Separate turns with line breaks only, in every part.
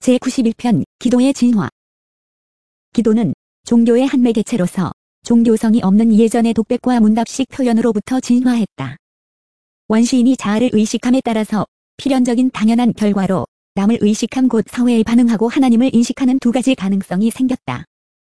제91편 기도의 진화. 기도는 종교의 한 매개체로서 종교성이 없는 예전의 독백과 문답식 표현으로부터 진화했다. 원시인이 자아를 의식함에 따라서 필연적인 당연한 결과로 남을 의식함 곧 사회에 반응하고 하나님을 인식하는 두 가지 가능성이 생겼다.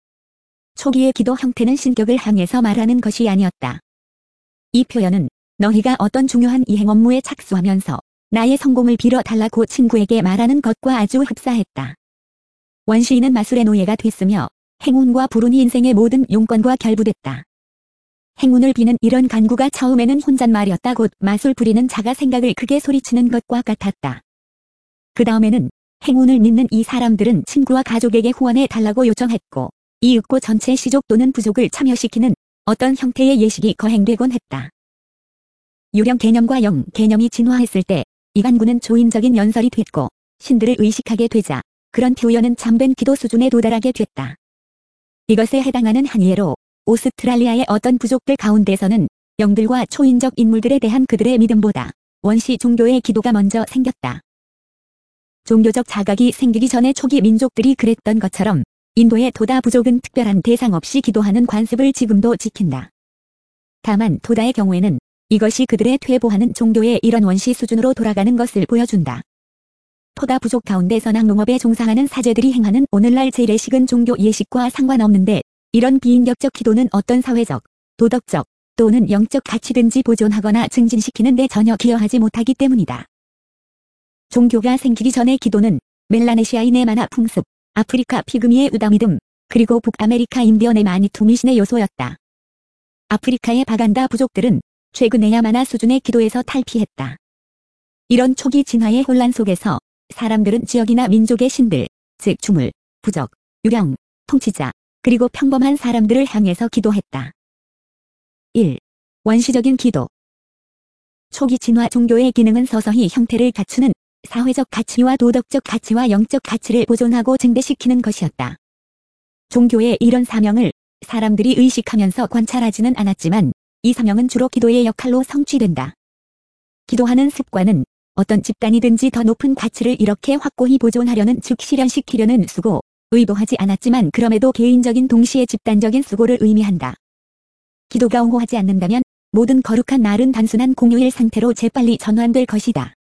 초기의 기도 형태는 신격을 향해서 말하는 것이 아니었다. 이 표현은 너희가 어떤 중요한 이행 업무에 착수하면서 나의 성공을 빌어달라고 친구에게 말하는 것과 아주 흡사했다. 원시인은 마술의 노예가 됐으며 행운과 불운이 인생의 모든 용건과 결부됐다. 행운을 비는 이런 간구가 처음에는 혼잣말이었다. 곧 마술 부리는 자가 생각을 크게 소리치는 것과 같았다. 그 다음에는 행운을 믿는 이 사람들은 친구와 가족에게 후원해 달라고 요청했고 이윽고 전체 시족 또는 부족을 참여시키는 어떤 형태의 예식이 거행되곤 했다. 유령 개념과 영 개념이 진화했을 때 이 간구는 조인적인 연설이 됐고 신들을 의식하게 되자 그런 표현은 참된 기도 수준에 도달하게 됐다. 이것에 해당하는 한 예로 오스트랄리아의 어떤 부족들 가운데서는 영들과 초인적 인물들에 대한 그들의 믿음보다 원시 종교의 기도가 먼저 생겼다. 종교적 자각이 생기기 전에 초기 민족들이 그랬던 것처럼 인도의 토다 부족은 특별한 대상 없이 기도하는 관습을 지금도 지킨다. 다만 토다의 경우에는 이것이 그들의 퇴보하는 종교의 이런 원시 수준으로 돌아가는 것을 보여준다. 토다 부족 가운데서나 농업에 종사하는 사제들이 행하는 오늘날 재래식은 종교 예식과 상관없는데 이런 비인격적 기도는 어떤 사회적, 도덕적 또는 영적 가치든지 보존하거나 증진시키는 데 전혀 기여하지 못하기 때문이다. 종교가 생기기 전의 기도는 멜라네시아인의 만화 풍습, 아프리카 피그미의 의다믿음, 그리고 북아메리카 인디언의 마니투 미신의 요소였다. 아프리카의 바간다 부족들은 최근에야 만화 수준의 기도에서 탈피했다. 이런 초기 진화의 혼란 속에서 사람들은 지역이나 민족의 신들, 즉 주물, 부적, 유령, 통치자, 그리고 평범한 사람들을 향해서 기도했다. 1. 원시적인 기도. 초기 진화 종교의 기능은 서서히 형태를 갖추는 사회적 가치와 도덕적 가치와 영적 가치를 보존하고 증대시키는 것이었다. 종교의 이런 사명을 사람들이 의식하면서 관찰하지는 않았지만 이 사명은 주로 기도의 역할로 성취된다. 기도하는 습관은 어떤 집단이든지 더 높은 가치를 이렇게 확고히 보존하려는 즉 실현시키려는 수고, 의도하지 않았지만 그럼에도 개인적인 동시에 집단적인 수고를 의미한다. 기도가 옹호하지 않는다면 모든 거룩한 날은 단순한 공휴일 상태로 재빨리 전환될 것이다.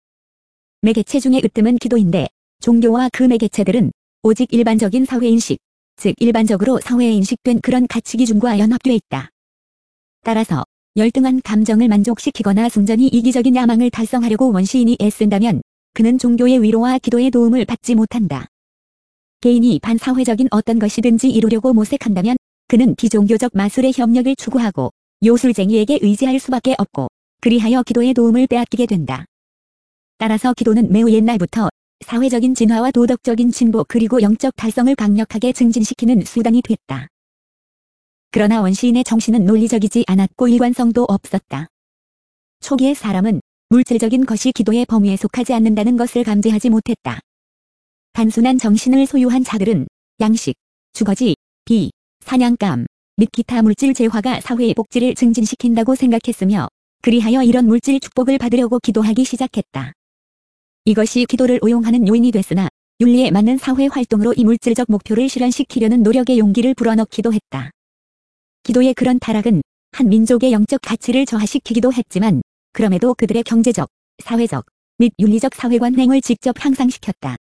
매개체 중의 으뜸은 기도인데 종교와 그 매개체들은 오직 일반적인 사회인식, 즉 일반적으로 사회에 인식된 그런 가치 기준과 연합되어 있다. 따라서 열등한 감정을 만족시키거나 순전히 이기적인 야망을 달성하려고 원시인이 애쓴다면 그는 종교의 위로와 기도의 도움을 받지 못한다. 개인이 반사회적인 어떤 것이든지 이루려고 모색한다면 그는 비종교적 마술의 협력을 추구하고 요술쟁이에게 의지할 수밖에 없고 그리하여 기도의 도움을 빼앗기게 된다. 따라서 기도는 매우 옛날부터 사회적인 진화와 도덕적인 진보 그리고 영적 달성을 강력하게 증진시키는 수단이 됐다. 그러나 원시인의 정신은 논리적이지 않았고 일관성도 없었다. 초기의 사람은 물질적인 것이 기도의 범위에 속하지 않는다는 것을 감지하지 못했다. 단순한 정신을 소유한 자들은 양식, 주거지, 비, 사냥감, 및 기타 물질 재화가 사회의 복지를 증진시킨다고 생각했으며 그리하여 이런 물질 축복을 받으려고 기도하기 시작했다. 이것이 기도를 오용하는 요인이 됐으나 윤리에 맞는 사회 활동으로 이 물질적 목표를 실현시키려는 노력의 용기를 불어넣기도 했다. 기도의 그런 타락은 한 민족의 영적 가치를 저하시키기도 했지만 그럼에도 그들의 경제적, 사회적 및 윤리적 사회관행을 직접 향상시켰다.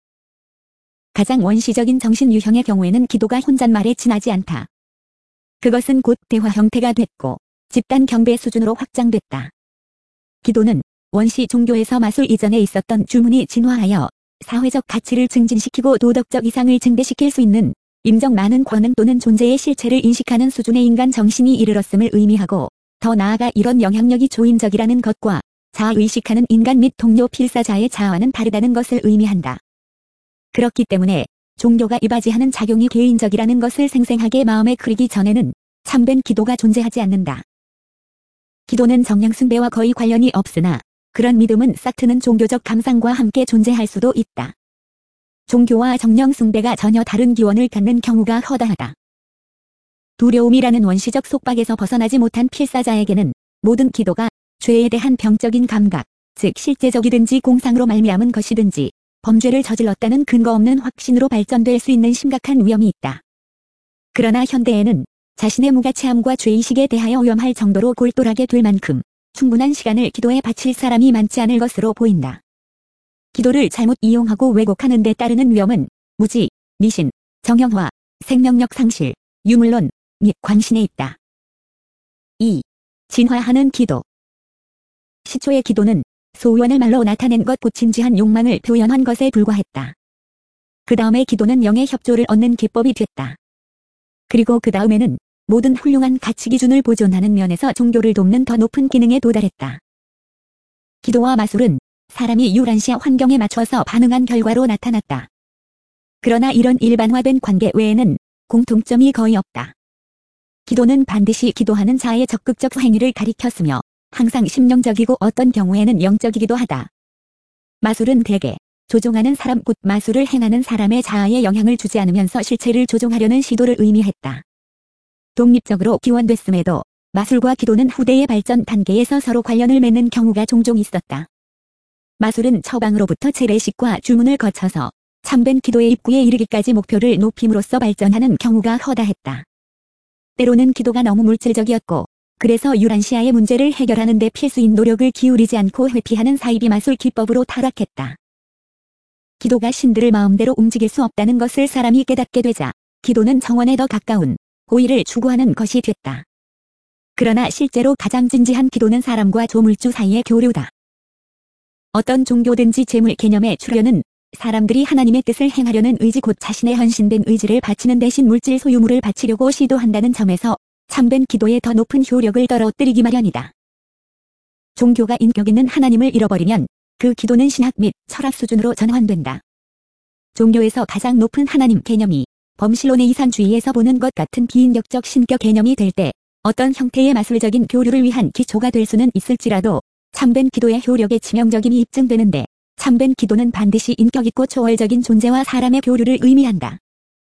가장 원시적인 정신 유형의 경우에는 기도가 혼잣말에 지나지 않다. 그것은 곧 대화 형태가 됐고 집단 경배 수준으로 확장됐다. 기도는 원시 종교에서 마술 이전에 있었던 주문이 진화하여 사회적 가치를 증진시키고 도덕적 이상을 증대시킬 수 있는 임적 많은 권능 또는 존재의 실체를 인식하는 수준의 인간 정신이 이르렀음을 의미하고 더 나아가 이런 영향력이 조인적이라는 것과 자아의식하는 인간 및 동료 필사자의 자아와는 다르다는 것을 의미한다. 그렇기 때문에 종교가 이바지하는 작용이 개인적이라는 것을 생생하게 마음에 그리기 전에는 참된 기도가 존재하지 않는다. 기도는 정령 숭배와 거의 관련이 없으나 그런 믿음은 싹 트는 종교적 감상과 함께 존재할 수도 있다. 종교와 정령 숭배가 전혀 다른 기원을 갖는 경우가 허다하다. 두려움이라는 원시적 속박에서 벗어나지 못한 필사자에게는 모든 기도가 죄에 대한 병적인 감각, 즉 실제적이든지 공상으로 말미암은 것이든지 범죄를 저질렀다는 근거 없는 확신으로 발전될 수 있는 심각한 위험이 있다. 그러나 현대에는 자신의 무가치함과 죄의식에 대하여 위험할 정도로 골똘하게 될 만큼 충분한 시간을 기도에 바칠 사람이 많지 않을 것으로 보인다. 기도를 잘못 이용하고 왜곡하는 데 따르는 위험은 무지, 미신, 정형화, 생명력 상실, 유물론, 및 광신에 있다. 2. 진화하는 기도. 시초의 기도는 소원을 말로 나타낸 것 곧 진지한 욕망을 표현한 것에 불과했다. 그 다음에 기도는 영의 협조를 얻는 기법이 됐다. 그리고 그 다음에는 모든 훌륭한 가치 기준을 보존하는 면에서 종교를 돕는 더 높은 기능에 도달했다. 기도와 마술은 사람이 유란시아 환경에 맞춰서 반응한 결과로 나타났다. 그러나 이런 일반화된 관계 외에는 공통점이 거의 없다. 기도는 반드시 기도하는 자의 적극적 행위를 가리켰으며 항상 심령적이고 어떤 경우에는 영적이기도 하다. 마술은 대개 조종하는 사람 곧 마술을 행하는 사람의 자아에 영향을 주지 않으면서 실체를 조종하려는 시도를 의미했다. 독립적으로 기원됐음에도 마술과 기도는 후대의 발전 단계에서 서로 관련을 맺는 경우가 종종 있었다. 마술은 처방으로부터 재래식과 주문을 거쳐서 참된 기도의 입구에 이르기까지 목표를 높임으로써 발전하는 경우가 허다했다. 때로는 기도가 너무 물질적이었고 그래서 유란시아의 문제를 해결하는 데 필수인 노력을 기울이지 않고 회피하는 사이비 마술 기법으로 타락했다. 기도가 신들을 마음대로 움직일 수 없다는 것을 사람이 깨닫게 되자 기도는 정원에 더 가까운 고의를 추구하는 것이 됐다. 그러나 실제로 가장 진지한 기도는 사람과 조물주 사이의 교류다. 어떤 종교든지 재물 개념의 출현은 사람들이 하나님의 뜻을 행하려는 의지 곧 자신의 헌신된 의지를 바치는 대신 물질 소유물을 바치려고 시도한다는 점에서 참된 기도의 더 높은 효력을 떨어뜨리기 마련이다. 종교가 인격 있는 하나님을 잃어버리면 그 기도는 신학 및 철학 수준으로 전환된다. 종교에서 가장 높은 하나님 개념이 범실론의 이상주의에서 보는 것 같은 비인격적 신격 개념이 될 때 어떤 형태의 마술적인 교류를 위한 기초가 될 수는 있을지라도 참된 기도의 효력에 치명적임이 입증되는데 참된 기도는 반드시 인격 있고 초월적인 존재와 사람의 교류를 의미한다.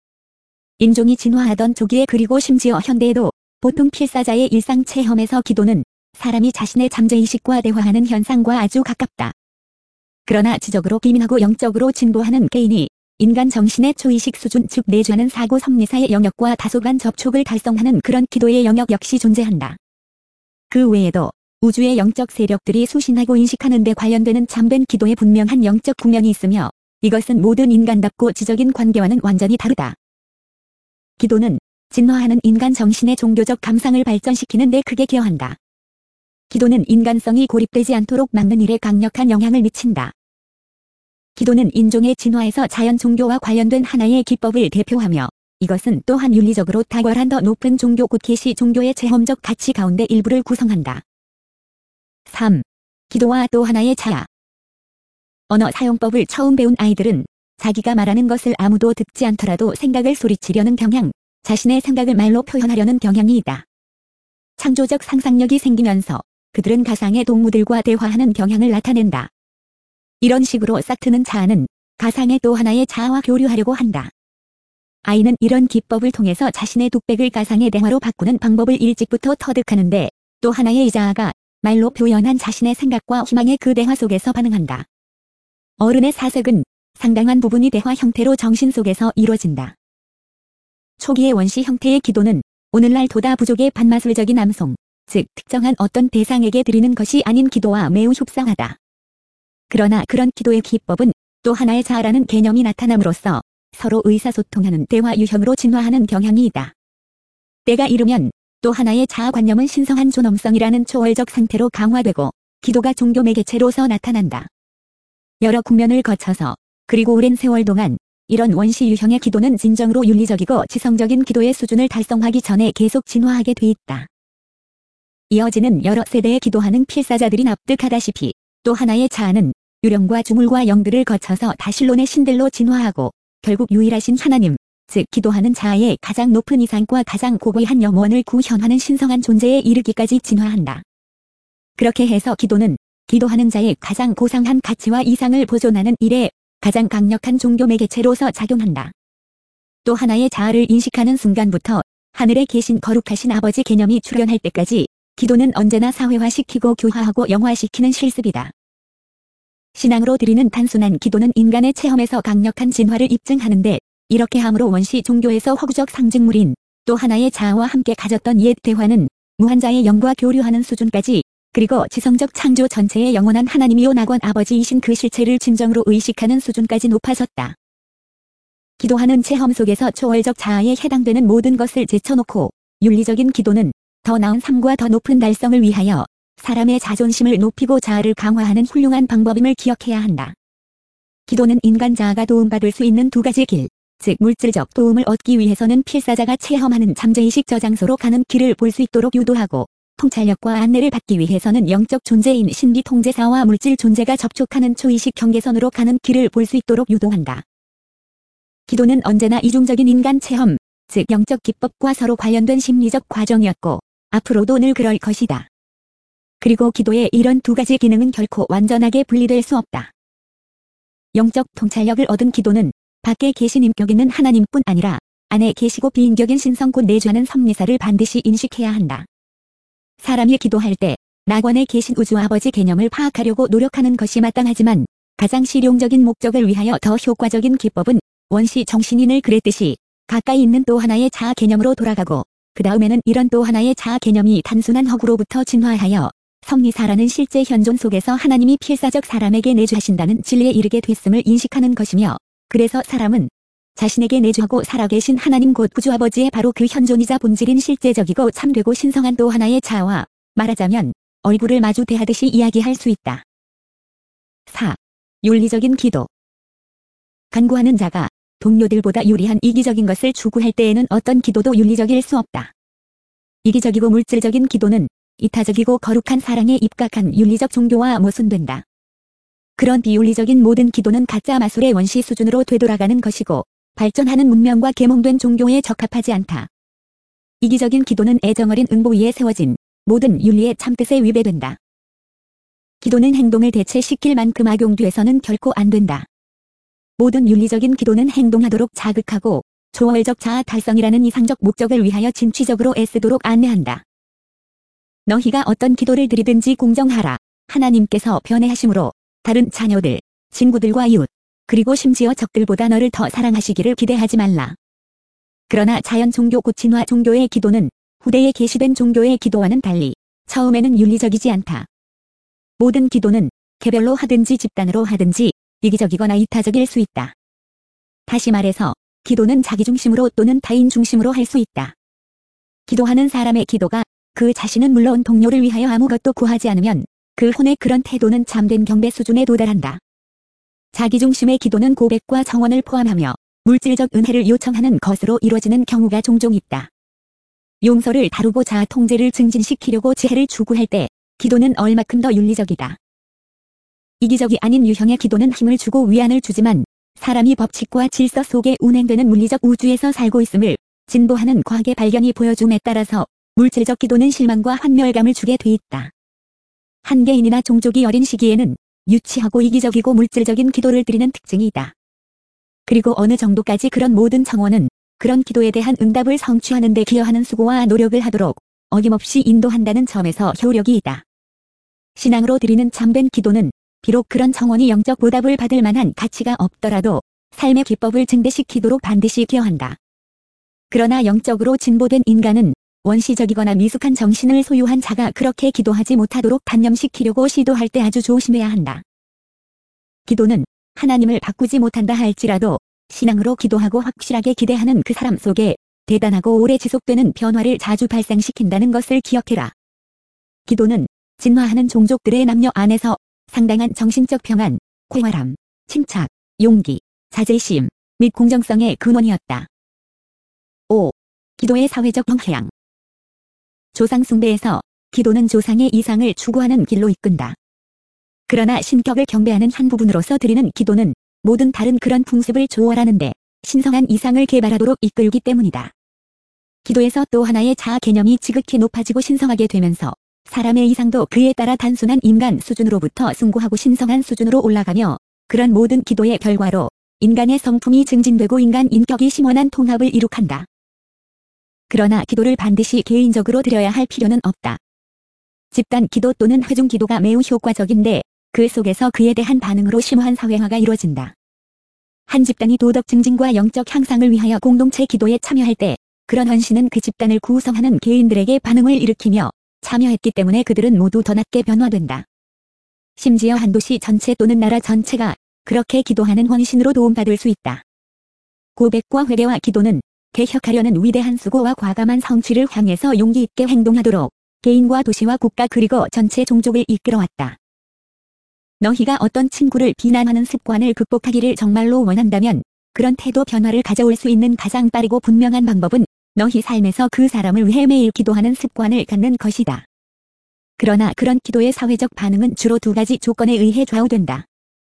인종이 진화하던 초기에 그리고 심지어 현대에도 보통 필사자의 일상 체험에서 기도는 사람이 자신의 잠재의식과 대화하는 현상과 아주 가깝다. 그러나 지적으로 기민하고 영적으로 진보하는 개인이 인간 정신의 초의식 수준 즉 내주하는 사고 섭리사의 영역과 다소간 접촉을 달성하는 그런 기도의 영역 역시 존재한다. 그 외에도 우주의 영적 세력들이 수신하고 인식하는 데 관련되는 참된 기도에 분명한 영적 국면이 있으며 이것은 모든 인간답고 지적인 관계와는 완전히 다르다. 기도는 진화하는 인간 정신의 종교적 감상을 발전시키는 데 크게 기여한다. 기도는 인간성이 고립되지 않도록 막는 일에 강력한 영향을 미친다. 기도는 인종의 진화에서 자연 종교와 관련된 하나의 기법을 대표하며 이것은 또한 윤리적으로 탁월한 더 높은 종교 곧 계시 종교의 체험적 가치 가운데 일부를 구성한다. 3. 기도와 또 하나의 자아. 언어 사용법을 처음 배운 아이들은 자기가 말하는 것을 아무도 듣지 않더라도 생각을 소리치려는 경향, 자신의 생각을 말로 표현하려는 경향이 있다. 창조적 상상력이 생기면서 그들은 가상의 동물들과 대화하는 경향을 나타낸다. 이런 식으로 싹트는 자아는 가상의 또 하나의 자아와 교류하려고 한다. 아이는 이런 기법을 통해서 자신의 독백을 가상의 대화로 바꾸는 방법을 일찍부터 터득하는데 또 하나의 이 자아가 말로 표현한 자신의 생각과 희망의 그 대화 속에서 반응한다. 어른의 사색은 상당한 부분이 대화 형태로 정신 속에서 이루어진다. 초기의 원시 형태의 기도는 오늘날 도다 부족의 반마술적인 암송, 즉 특정한 어떤 대상에게 드리는 것이 아닌 기도와 매우 흡사하다. 그러나 그런 기도의 기법은 또 하나의 자아라는 개념이 나타남으로써 서로 의사소통하는 대화 유형으로 진화하는 경향이 있다. 때가 이르면 또 하나의 자아관념은 신성한 존엄성이라는 초월적 상태로 강화되고 기도가 종교 매개체로서 나타난다. 여러 국면을 거쳐서 그리고 오랜 세월 동안 이런 원시 유형의 기도는 진정으로 윤리적이고 지성적인 기도의 수준을 달성하기 전에 계속 진화하게 돼 있다. 이어지는 여러 세대의 기도하는 필사자들이 납득하다시피 또 하나의 자아는 유령과 주물과 영들을 거쳐서 다신론의 신들로 진화하고 결국 유일하신 하나님, 즉 기도하는 자아의 가장 높은 이상과 가장 고고한 영원을 구현하는 신성한 존재에 이르기까지 진화한다. 그렇게 해서 기도는 기도하는 자의 가장 고상한 가치와 이상을 보존하는 일에 가장 강력한 종교 매개체로서 작용한다. 또 하나의 자아를 인식하는 순간부터 하늘에 계신 거룩하신 아버지 개념이 출현할 때까지 기도는 언제나 사회화시키고 교화하고 영화시키는 실습이다. 신앙으로 드리는 단순한 기도는 인간의 체험에서 강력한 진화를 입증하는데, 이렇게 함으로 원시 종교에서 허구적 상징물인 또 하나의 자아와 함께 가졌던 옛 대화는 무한자의 영과 교류하는 수준까지, 그리고 지성적 창조 전체의 영원한 하나님이요 낙원 아버지이신 그 실체를 진정으로 의식하는 수준까지 높아졌다. 기도하는 체험 속에서 초월적 자아에 해당되는 모든 것을 제쳐놓고 윤리적인 기도는 더 나은 삶과 더 높은 달성을 위하여 사람의 자존심을 높이고 자아를 강화하는 훌륭한 방법임을 기억해야 한다. 기도는 인간 자아가 도움받을 수 있는 두 가지 길, 즉 물질적 도움을 얻기 위해서는 필사자가 체험하는 잠재의식 저장소로 가는 길을 볼 수 있도록 유도하고, 통찰력과 안내를 받기 위해서는 영적 존재인 신비 통제사와 물질 존재가 접촉하는 초의식 경계선으로 가는 길을 볼 수 있도록 유도한다. 기도는 언제나 이중적인 인간 체험, 즉 영적 기법과 서로 관련된 심리적 과정이었고, 앞으로도 늘 그럴 것이다. 그리고 기도의 이런 두 가지 기능은 결코 완전하게 분리될 수 없다. 영적 통찰력을 얻은 기도는 밖에 계신 인격 있는 하나님뿐 아니라 안에 계시고 비인격인 신성 곧 내주하는 섭리사를 반드시 인식해야 한다. 사람이 기도할 때 낙원에 계신 우주 아버지 개념을 파악하려고 노력하는 것이 마땅하지만 가장 실용적인 목적을 위하여 더 효과적인 기법은 원시 정신이 늘 그랬듯이 가까이 있는 또 하나의 자아 개념으로 돌아가고, 그 다음에는 이런 또 하나의 자아 개념이 단순한 허구로부터 진화하여 섭리사라는 실제 현존 속에서 하나님이 필사적 사람에게 내주하신다는 진리에 이르게 됐음을 인식하는 것이며, 그래서 사람은 자신에게 내주하고 살아계신 하나님 곧 우주아버지의 바로 그 현존이자 본질인 실제적이고 참되고 신성한 또 하나의 자아와 말하자면 얼굴을 마주 대하듯이 이야기할 수 있다. 4. 윤리적인 기도. 간구하는 자가 동료들보다 유리한 이기적인 것을 추구할 때에는 어떤 기도도 윤리적일 수 없다. 이기적이고 물질적인 기도는 이타적이고 거룩한 사랑에 입각한 윤리적 종교와 모순된다. 그런 비윤리적인 모든 기도는 가짜 마술의 원시 수준으로 되돌아가는 것이고 발전하는 문명과 계몽된 종교에 적합하지 않다. 이기적인 기도는 애정어린 응보 위에 세워진 모든 윤리의 참뜻에 위배된다. 기도는 행동을 대체시킬 만큼 악용돼서는 결코 안 된다. 모든 윤리적인 기도는 행동하도록 자극하고 초월적 자아 달성이라는 이상적 목적을 위하여 진취적으로 애쓰도록 안내한다. 너희가 어떤 기도를 드리든지 공정하라. 하나님께서 변해하심으로 다른 자녀들, 친구들과 이웃, 그리고 심지어 적들보다 너를 더 사랑하시기를 기대하지 말라. 그러나 자연 종교 곧 진화 종교의 기도는 후대에 계시된 종교의 기도와는 달리 처음에는 윤리적이지 않다. 모든 기도는 개별로 하든지 집단으로 하든지 이기적이거나 이타적일 수 있다. 다시 말해서 기도는 자기 중심으로 또는 타인 중심으로 할 수 있다. 기도하는 사람의 기도가 그 자신은 물론 동료를 위하여 아무것도 구하지 않으면 그 혼의 그런 태도는 참된 경배 수준에 도달한다. 자기중심의 기도는 고백과 정원을 포함하며 물질적 은혜를 요청하는 것으로 이루어지는 경우가 종종 있다. 용서를 다루고 자아 통제를 증진시키려고 지혜를 추구할 때 기도는 얼마큼 더 윤리적이다. 이기적이 아닌 유형의 기도는 힘을 주고 위안을 주지만 사람이 법칙과 질서 속에 운행되는 물리적 우주에서 살고 있음을 진보하는 과학의 발견이 보여줌에 따라서 물질적 기도는 실망과 환멸감을 주게 돼 있다. 한 개인이나 종족이 어린 시기에는 유치하고 이기적이고 물질적인 기도를 드리는 특징이 있다. 그리고 어느 정도까지 그런 모든 청원은 그런 기도에 대한 응답을 성취하는 데 기여하는 수고와 노력을 하도록 어김없이 인도한다는 점에서 효력이 있다. 신앙으로 드리는 참된 기도는 비록 그런 청원이 영적 보답을 받을 만한 가치가 없더라도 삶의 기법을 증대시키도록 반드시 기여한다. 그러나 영적으로 진보된 인간은 원시적이거나 미숙한 정신을 소유한 자가 그렇게 기도하지 못하도록 단념시키려고 시도할 때 아주 조심해야 한다. 기도는 하나님을 바꾸지 못한다 할지라도 신앙으로 기도하고 확실하게 기대하는 그 사람 속에 대단하고 오래 지속되는 변화를 자주 발생시킨다는 것을 기억해라. 기도는 진화하는 종족들의 남녀 안에서 상당한 정신적 평안, 쾌활함, 침착, 용기, 자제심 및 공정성의 근원이었다. 5. 기도의 사회적 영향. 조상 숭배에서 기도는 조상의 이상을 추구하는 길로 이끈다. 그러나 신격을 경배하는 한 부분으로서 드리는 기도는 모든 다른 그런 풍습을 초월하는데 신성한 이상을 개발하도록 이끌기 때문이다. 기도에서 또 하나의 자아 개념이 지극히 높아지고 신성하게 되면서 사람의 이상도 그에 따라 단순한 인간 수준으로부터 숭고하고 신성한 수준으로 올라가며 그런 모든 기도의 결과로 인간의 성품이 증진되고 인간 인격이 심원한 통합을 이룩한다. 그러나 기도를 반드시 개인적으로 드려야 할 필요는 없다. 집단 기도 또는 회중 기도가 매우 효과적인데 그 속에서 그에 대한 반응으로 심오한 사회화가 이루어진다. 한 집단이 도덕 증진과 영적 향상을 위하여 공동체 기도에 참여할 때 그런 헌신은 그 집단을 구성하는 개인들에게 반응을 일으키며 참여했기 때문에 그들은 모두 더 낮게 변화된다. 심지어 한 도시 전체 또는 나라 전체가 그렇게 기도하는 헌신으로 도움받을 수 있다. 고백과 회개와 기도는 개혁하려는 위대한 수고와 과감한 성취를 향해서 용기 있게 행동하도록 개인과 도시와 국가 그리고 전체 종족을 이끌어왔다. 너희가 어떤 친구를 비난하는 습관을 극복하기를 정말로 원한다면 그런 태도 변화를 가져올 수 있는 가장 빠르고 분명한 방법은 너희 삶에서 그 사람을 위해 매일 기도하는 습관을 갖는 것이다. 그러나 그런 기도의 사회적 반응은 주로 두 가지 조건에 의해 좌우된다.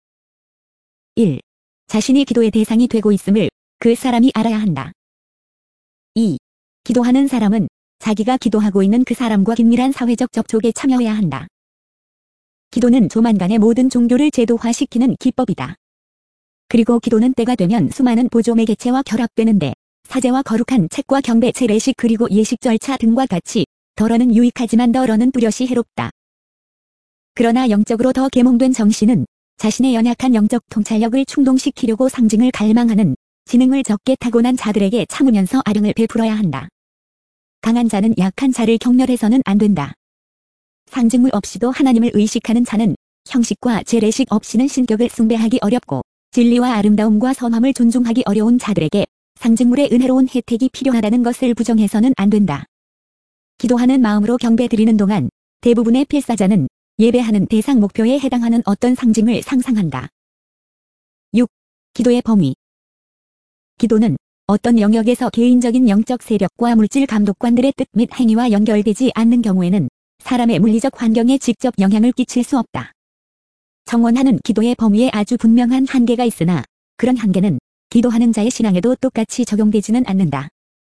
1. 자신이 기도의 대상이 되고 있음을 그 사람이 알아야 한다. 2. 기도하는 사람은 자기가 기도하고 있는 그 사람과 긴밀한 사회적 접촉에 참여해야 한다. 기도는 조만간에 모든 종교를 제도화시키는 기법이다. 그리고 기도는 때가 되면 수많은 보조매 개체와 결합되는데 사제와 거룩한 책과 경배 재래식 그리고 예식 절차 등과 같이 덜어는 유익하지만 덜어는 뚜렷이 해롭다. 그러나 영적으로 더 계몽된 정신은 자신의 연약한 영적 통찰력을 충동시키려고 상징을 갈망하는 지능을 적게 타고난 자들에게 참으면서 아령을 베풀어야 한다. 강한 자는 약한 자를 경멸해서는 안 된다. 상징물 없이도 하나님을 의식하는 자는 형식과 재래식 없이는 신격을 숭배하기 어렵고 진리와 아름다움과 선함을 존중하기 어려운 자들에게 상징물의 은혜로운 혜택이 필요하다는 것을 부정해서는 안 된다. 기도하는 마음으로 경배 드리는 동안 대부분의 필사자는 예배하는 대상 목표에 해당하는 어떤 상징을 상상한다. 6. 기도의 범위. 기도는 어떤 영역에서 개인적인 영적 세력과 물질 감독관들의 뜻 및 행위와 연결되지 않는 경우에는 사람의 물리적 환경에 직접 영향을 끼칠 수 없다. 정원하는 기도의 범위에 아주 분명한 한계가 있으나 그런 한계는 기도하는 자의 신앙에도 똑같이 적용되지는 않는다.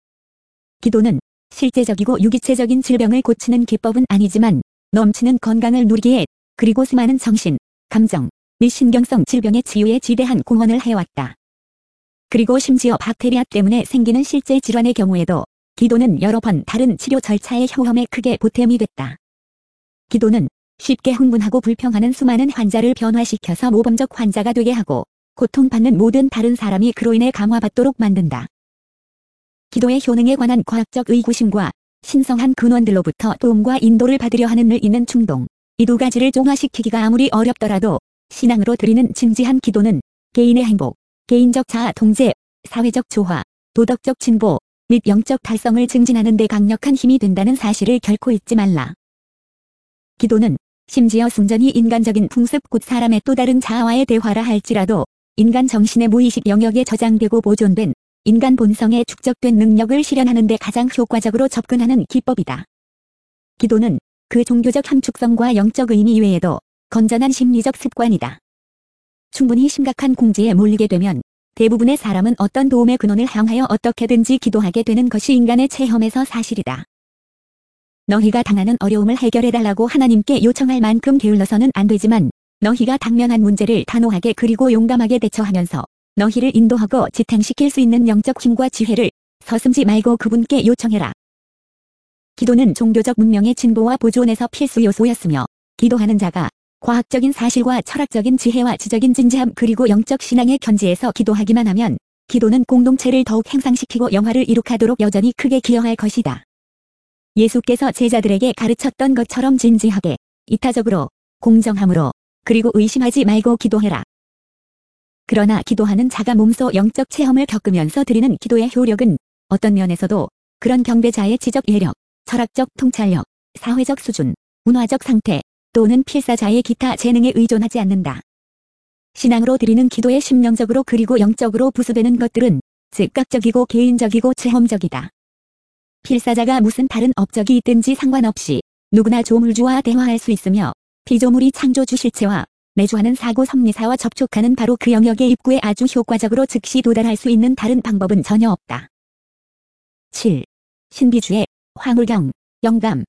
기도는 실제적이고 유기체적인 질병을 고치는 기법은 아니지만 넘치는 건강을 누리기에 그리고 수많은 정신, 감정 및 신경성 질병의 치유에 지대한 공헌을 해왔다. 그리고 심지어 박테리아 때문에 생기는 실제 질환의 경우에도 기도는 여러 번 다른 치료 절차의 효험에 크게 보탬이 됐다. 기도는 쉽게 흥분하고 불평하는 수많은 환자를 변화시켜서 모범적 환자가 되게 하고 고통받는 모든 다른 사람이 그로 인해 감화받도록 만든다. 기도의 효능에 관한 과학적 의구심과 신성한 근원들로부터 도움과 인도를 받으려 하는 늘 있는 충동, 이 두 가지를 종합시키기가 아무리 어렵더라도 신앙으로 드리는 진지한 기도는 개인의 행복, 개인적 자아 통제, 사회적 조화, 도덕적 진보 및 영적 달성을 증진하는 데 강력한 힘이 된다는 사실을 결코 잊지 말라. 기도는 심지어 순전히 인간적인 풍습 곧 사람의 또 다른 자아와의 대화라 할지라도 인간 정신의 무의식 영역에 저장되고 보존된 인간 본성에 축적된 능력을 실현하는 데 가장 효과적으로 접근하는 기법이다. 기도는 그 종교적 함축성과 영적 의미 외에도 건전한 심리적 습관이다. 충분히 심각한 궁지에 몰리게 되면 대부분의 사람은 어떤 도움의 근원을 향하여 어떻게든지 기도하게 되는 것이 인간의 체험에서 사실이다. 너희가 당하는 어려움을 해결해달라고 하나님께 요청할 만큼 게을러서는 안 되지만 너희가 당면한 문제를 단호하게 그리고 용감하게 대처하면서 너희를 인도하고 지탱시킬 수 있는 영적 힘과 지혜를 서슴지 말고 그분께 요청해라. 기도는 종교적 문명의 진보와 보존에서 필수 요소였으며 기도하는 자가 과학적인 사실과 철학적인 지혜와 지적인 진지함 그리고 영적 신앙의 견지에서 기도하기만 하면 기도는 공동체를 더욱 향상시키고 영화를 이룩하도록 여전히 크게 기여할 것이다. 예수께서 제자들에게 가르쳤던 것처럼 진지하게, 이타적으로, 공정함으로, 그리고 의심하지 말고 기도해라. 그러나 기도하는 자가 몸소 영적 체험을 겪으면서 드리는 기도의 효력은 어떤 면에서도 그런 경배자의 지적 예력, 철학적 통찰력, 사회적 수준, 문화적 상태, 또는 필사자의 기타 재능에 의존하지 않는다. 신앙으로 드리는 기도에 심령적으로 그리고 영적으로 부수되는 것들은 즉각적이고 개인적이고 체험적이다. 필사자가 무슨 다른 업적이 있든지 상관없이 누구나 조물주와 대화할 수 있으며 피조물이 창조주 실체와 내주하는 사고 섭리사와 접촉하는 바로 그 영역의 입구에 아주 효과적으로 즉시 도달할 수 있는 다른 방법은 전혀 없다. 7. 신비주의, 황홀경, 영감.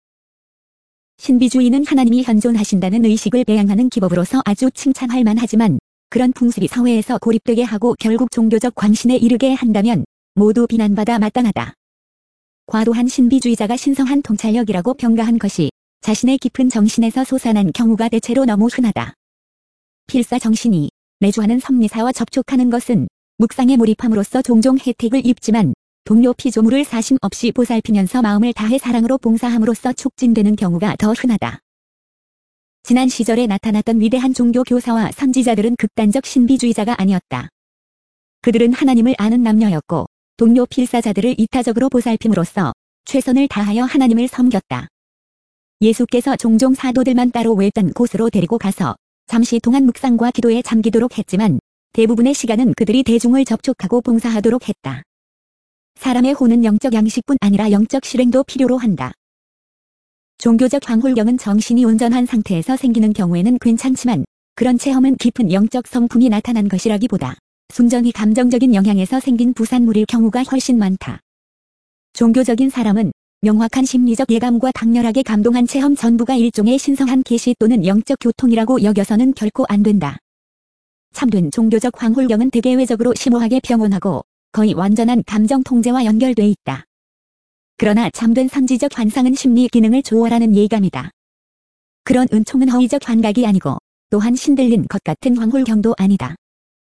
신비주의는 하나님이 현존하신다는 의식을 배양하는 기법으로서 아주 칭찬할 만하지만 그런 풍습이 사회에서 고립되게 하고 결국 종교적 광신에 이르게 한다면 모두 비난받아 마땅하다. 과도한 신비주의자가 신성한 통찰력이라고 평가한 것이 자신의 깊은 정신에서 솟아난 경우가 대체로 너무 흔하다. 필사 정신이 내주하는 섭리사와 접촉하는 것은 묵상에 몰입함으로써 종종 혜택을 입지만 동료 피조물을 사심 없이 보살피면서 마음을 다해 사랑으로 봉사함으로써 촉진되는 경우가 더 흔하다. 지난 시절에 나타났던 위대한 종교 교사와 선지자들은 극단적 신비주의자가 아니었다. 그들은 하나님을 아는 남녀였고 동료 필사자들을 이타적으로 보살핌으로써 최선을 다하여 하나님을 섬겼다. 예수께서 종종 사도들만 따로 외딴 곳으로 데리고 가서 잠시 동안 묵상과 기도에 잠기도록 했지만 대부분의 시간은 그들이 대중을 접촉하고 봉사하도록 했다. 사람의 혼은 영적 양식뿐 아니라 영적 실행도 필요로 한다. 종교적 황홀경은 정신이 온전한 상태에서 생기는 경우에는 괜찮지만 그런 체험은 깊은 영적 성품이 나타난 것이라기보다 순전히 감정적인 영향에서 생긴 부산물일 경우가 훨씬 많다. 종교적인 사람은 명확한 심리적 예감과 강렬하게 감동한 체험 전부가 일종의 신성한 계시 또는 영적 교통이라고 여겨서는 결코 안 된다. 참된 종교적 황홀경은 대개외적으로 심오하게 평온하고 거의 완전한 감정 통제와 연결돼 있다. 그러나 참된 선지적 환상은 심리 기능을 초월하는 예감이다. 그런 은총은 허위적 환각이 아니고 또한 신들린 것 같은 황홀경도 아니다.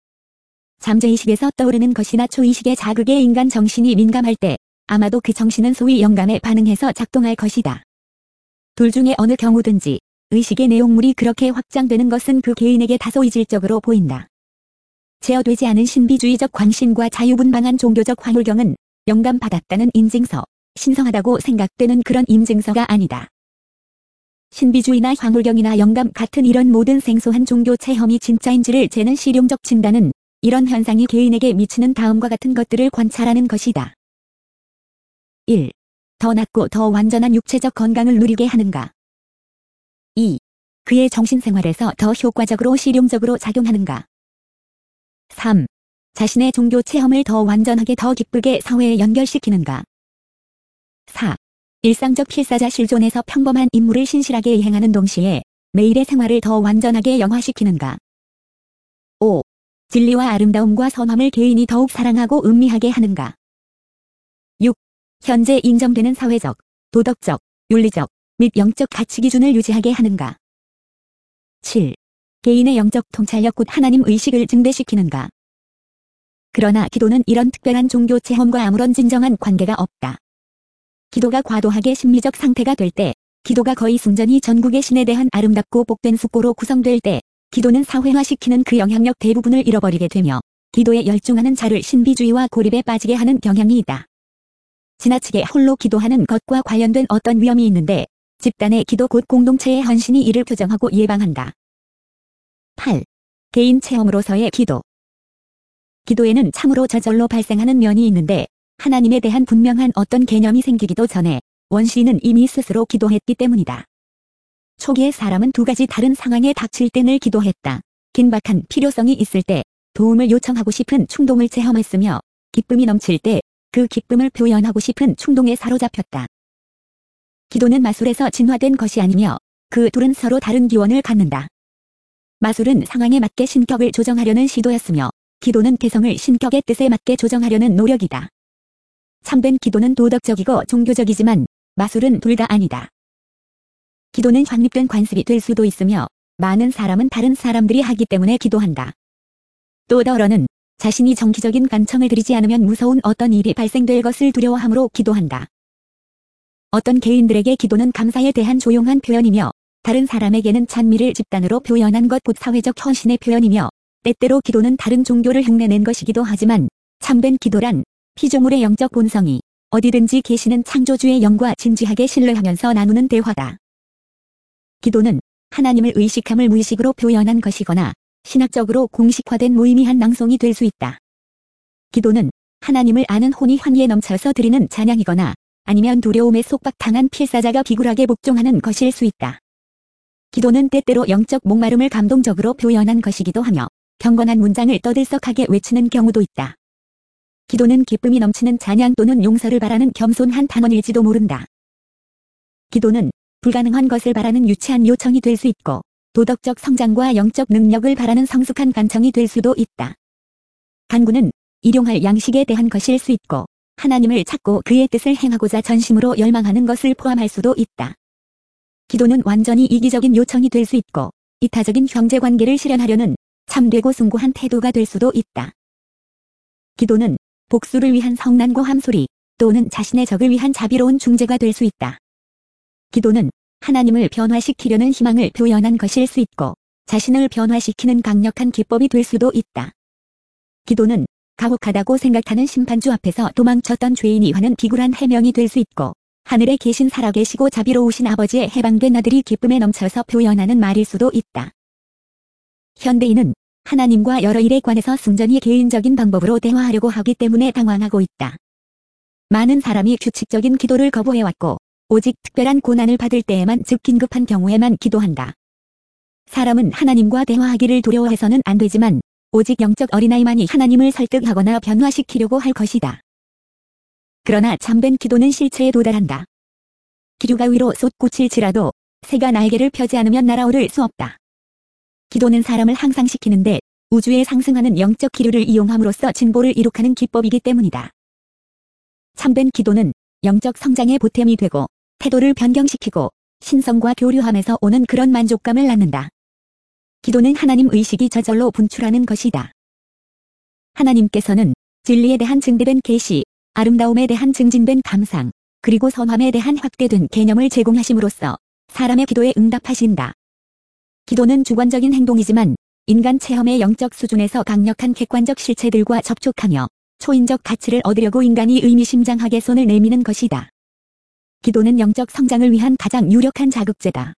잠재의식에서 떠오르는 것이나 초의식의 자극에 인간 정신이 민감할 때 아마도 그 정신은 소위 영감에 반응해서 작동할 것이다. 둘 중에 어느 경우든지 의식의 내용물이 그렇게 확장되는 것은 그 개인에게 다소 이질적으로 보인다. 제어되지 않은 신비주의적 광신과 자유분방한 종교적 황홀경은 영감받았다는 인증서, 신성하다고 생각되는 그런 인증서가 아니다. 신비주의나 황홀경이나 영감 같은 이런 모든 생소한 종교 체험이 진짜인지를 재는 실용적 진단은 이런 현상이 개인에게 미치는 다음과 같은 것들을 관찰하는 것이다. 1. 더 낫고 더 완전한 육체적 건강을 누리게 하는가? 2. 그의 정신생활에서 더 효과적으로 실용적으로 작용하는가? 3. 자신의 종교 체험을 더 완전하게 더 기쁘게 사회에 연결시키는가? 4. 일상적 필사자 실존에서 평범한 임무를 신실하게 이행하는 동시에 매일의 생활을 더 완전하게 영화시키는가? 5. 진리와 아름다움과 선함을 개인이 더욱 사랑하고 음미하게 하는가? 6. 현재 인정되는 사회적, 도덕적, 윤리적 및 영적 가치 기준을 유지하게 하는가? 7. 개인의 영적 통찰력 곧 하나님 의식을 증대시키는가? 그러나 기도는 이런 특별한 종교 체험과 아무런 진정한 관계가 없다. 기도가 과도하게 심리적 상태가 될 때, 기도가 거의 순전히 전국의 신에 대한 아름답고 복된 숙고로 구성될 때, 기도는 사회화시키는 그 영향력 대부분을 잃어버리게 되며 기도에 열중하는 자를 신비주의와 고립에 빠지게 하는 경향이 있다. 지나치게 홀로 기도하는 것과 관련된 어떤 위험이 있는데 집단의 기도 곧 공동체의 헌신이 이를 교정하고 예방한다. 8. 개인 체험으로서의 기도. 기도에는 참으로 저절로 발생하는 면이 있는데 하나님에 대한 분명한 어떤 개념이 생기기도 전에 원시인은 이미 스스로 기도했기 때문이다. 초기의 사람은 두 가지 다른 상황에 닥칠 때 늘 기도했다. 긴박한 필요성이 있을 때 도움을 요청하고 싶은 충동을 체험했으며 기쁨이 넘칠 때 그 기쁨을 표현하고 싶은 충동에 사로잡혔다. 기도는 마술에서 진화된 것이 아니며 그 둘은 서로 다른 기원을 갖는다. 마술은 상황에 맞게 신격을 조정하려는 시도였으며 기도는 개성을 신격의 뜻에 맞게 조정하려는 노력이다. 참된 기도는 도덕적이고 종교적이지만 마술은 둘 다 아니다. 기도는 확립된 관습이 될 수도 있으며 많은 사람은 다른 사람들이 하기 때문에 기도한다. 또 더러는 자신이 정기적인 간청을 드리지 않으면 무서운 어떤 일이 발생될 것을 두려워함으로 기도한다. 어떤 개인들에게 기도는 감사에 대한 조용한 표현이며 다른 사람에게는 찬미를 집단으로 표현한 것 곧 사회적 헌신의 표현이며 때때로 기도는 다른 종교를 흉내낸 것이기도 하지만 참된 기도란 피조물의 영적 본성이 어디든지 계시는 창조주의 영과 진지하게 신뢰하면서 나누는 대화다. 기도는 하나님을 의식함을 무의식으로 표현한 것이거나 신학적으로 공식화된 무의미한 낭송이 될 수 있다. 기도는 하나님을 아는 혼이 환희에 넘쳐서 드리는 찬양이거나 아니면 두려움에 속박당한 필사자가 비굴하게 복종하는 것일 수 있다. 기도는 때때로 영적 목마름을 감동적으로 표현한 것이기도 하며 경건한 문장을 떠들썩하게 외치는 경우도 있다. 기도는 기쁨이 넘치는 찬양 또는 용서를 바라는 겸손한 단언일지도 모른다. 기도는 불가능한 것을 바라는 유치한 요청이 될 수 있고 도덕적 성장과 영적 능력을 바라는 성숙한 간청이 될 수도 있다. 간구는 일용할 양식에 대한 것일 수 있고 하나님을 찾고 그의 뜻을 행하고자 전심으로 열망하는 것을 포함할 수도 있다. 기도는 완전히 이기적인 요청이 될 수 있고 이타적인 형제관계를 실현하려는 참되고 숭고한 태도가 될 수도 있다. 기도는 복수를 위한 성난고 함소리 또는 자신의 적을 위한 자비로운 중재가 될 수 있다. 기도는 하나님을 변화시키려는 희망을 표현한 것일 수 있고 자신을 변화시키는 강력한 기법이 될 수도 있다. 기도는 가혹하다고 생각하는 심판주 앞에서 도망쳤던 죄인이 하는 비굴한 해명이 될 수 있고 하늘에 계신 살아계시고 자비로우신 아버지의 해방된 아들이 기쁨에 넘쳐서 표현하는 말일 수도 있다. 현대인은 하나님과 여러 일에 관해서 순전히 개인적인 방법으로 대화하려고 하기 때문에 당황하고 있다. 많은 사람이 규칙적인 기도를 거부해왔고 오직 특별한 고난을 받을 때에만 즉 긴급한 경우에만 기도한다. 사람은 하나님과 대화하기를 두려워해서는 안 되지만 오직 영적 어린아이만이 하나님을 설득하거나 변화시키려고 할 것이다. 그러나 참된 기도는 실체에 도달한다. 기류가 위로 솟구칠지라도 새가 날개를 펴지 않으면 날아오를 수 없다. 기도는 사람을 향상시키는데 우주에 상승하는 영적 기류를 이용함으로써 진보를 이룩하는 기법이기 때문이다. 참된 기도는 영적 성장의 보탬이 되고 태도를 변경시키고 신성과 교류함에서 오는 그런 만족감을 낳는다. 기도는 하나님 의식이 저절로 분출하는 것이다. 하나님께서는 진리에 대한 증대된 계시, 아름다움에 대한 증진된 감상, 그리고 선함에 대한 확대된 개념을 제공하심으로써 사람의 기도에 응답하신다. 기도는 주관적인 행동이지만 인간 체험의 영적 수준에서 강력한 객관적 실체들과 접촉하며 초인적 가치를 얻으려고 인간이 의미심장하게 손을 내미는 것이다. 기도는 영적 성장을 위한 가장 유력한 자극제다.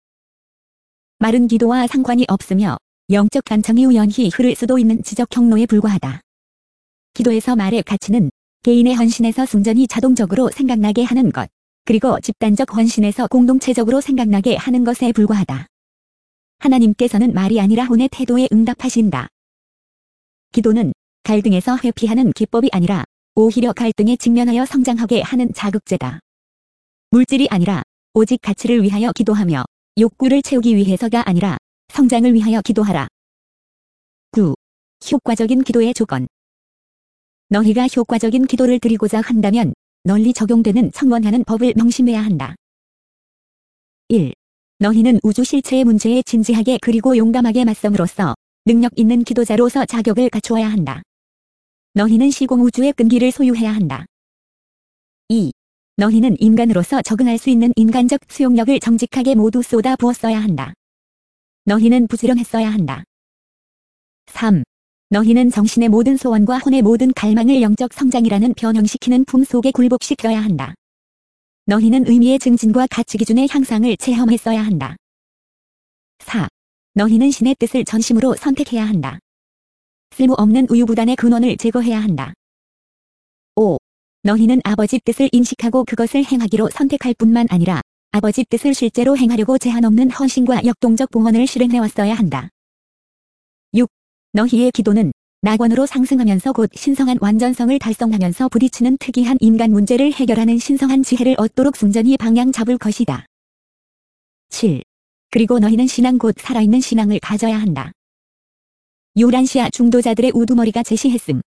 말은 기도와 상관이 없으며 영적 간청이 우연히 흐를 수도 있는 지적 경로에 불과하다. 기도에서 말의 가치는 개인의 헌신에서 순전히 자동적으로 생각나게 하는 것, 그리고 집단적 헌신에서 공동체적으로 생각나게 하는 것에 불과하다. 하나님께서는 말이 아니라 혼의 태도에 응답하신다. 기도는 갈등에서 회피하는 기법이 아니라 오히려 갈등에 직면하여 성장하게 하는 자극제다. 물질이 아니라 오직 가치를 위하여 기도하며 욕구를 채우기 위해서가 아니라 성장을 위하여 기도하라. 9. 효과적인 기도의 조건. 너희가 효과적인 기도를 드리고자 한다면 널리 적용되는 청원하는 법을 명심해야 한다. 1. 너희는 우주 실체의 문제에 진지하게 그리고 용감하게 맞섬으로써 능력 있는 기도자로서 자격을 갖추어야 한다. 너희는 시공우주의 끈기를 소유해야 한다. 2. 너희는 인간으로서 적응할 수 있는 인간적 수용력을 정직하게 모두 쏟아 부었어야 한다. 너희는 부지런했어야 한다. 3. 너희는 정신의 모든 소원과 혼의 모든 갈망을 영적 성장이라는 변형시키는 품 속에 굴복시켜야 한다. 너희는 의미의 증진과 가치 기준의 향상을 체험했어야 한다. 4. 너희는 신의 뜻을 전심으로 선택해야 한다. 쓸모없는 우유부단의 근원을 제거해야 한다. 5. 너희는 아버지 뜻을 인식하고 그것을 행하기로 선택할 뿐만 아니라 아버지 뜻을 실제로 행하려고 제한 없는 헌신과 역동적 봉헌을 실행해왔어야 한다. 6. 너희의 기도는 낙원으로 상승하면서 곧 신성한 완전성을 달성하면서 부딪히는 특이한 인간 문제를 해결하는 신성한 지혜를 얻도록 순전히 방향 잡을 것이다. 7. 그리고 너희는 신앙 곧 살아있는 신앙을 가져야 한다. 요란시아 중도자들의 우두머리가 제시했음.